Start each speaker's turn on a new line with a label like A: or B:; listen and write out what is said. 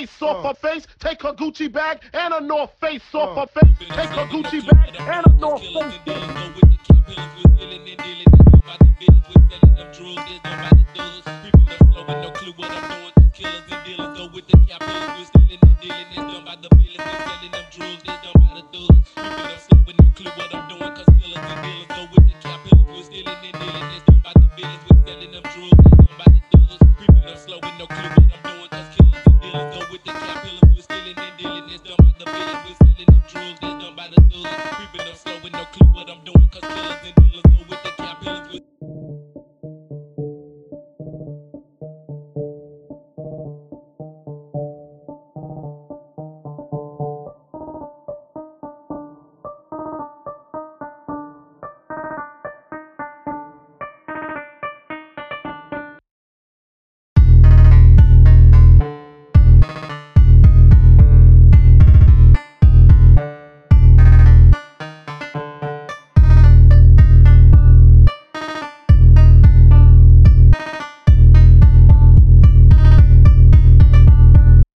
A: face off her face, take her Gucci bag and a North Face off her face, take her Gucci bag and a North Face. Drugs, there's nobody does. People are slow with no clue what I'm doing. Killers and dealers go with the cap.